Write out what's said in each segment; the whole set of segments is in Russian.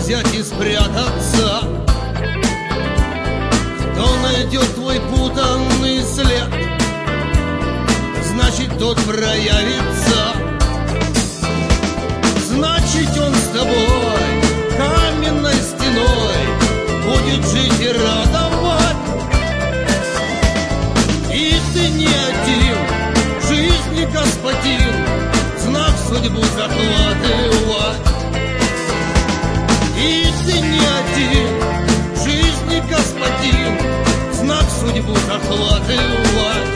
взять и спрятаться. Кто найдет твой путанный след, значит, тот проявится. Значит, он с тобой каменной стеной будет жить и радовать. И ты не один, жизни господин, знак судьбу захватывать. И ты не один, жизни господин, знак судьбу захватывать.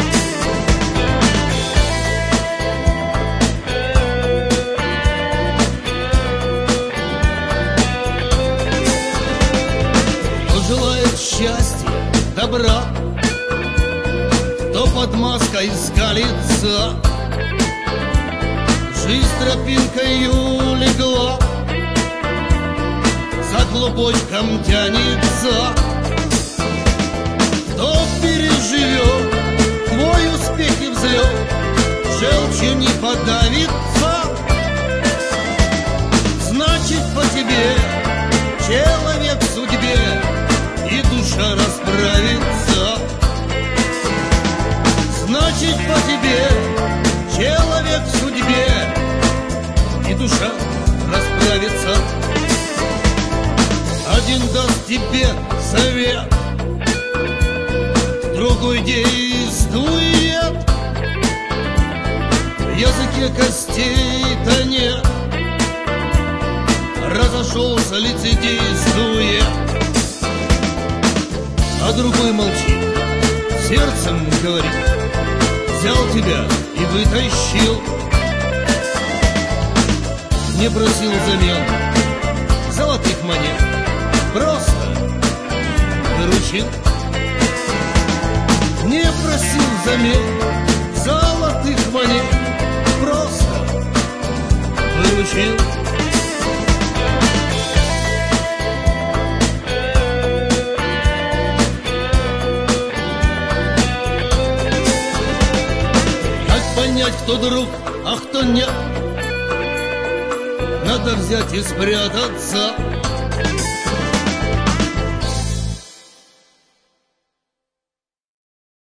Кто желает счастья, добра, кто под маской скалится, жизнь тропинкою легла, за клубочком тянется. Кто переживет твой успех и взлет, желчью не подавится. Значит, по тебе человек в судьбе и душа расправится. Значит, по тебе человек в судьбе и душа расправится. Один даст тебе совет, другой действует. В языке костей-то нет, разошелся лицедействует. А другой молчит, сердцем говорит, взял тебя и вытащил. Не просил взамен золотых монет, просто выручил. Не просил взамен золотых монет, просто выручил. Как понять, кто друг, а кто нет? Надо взять и спрятаться.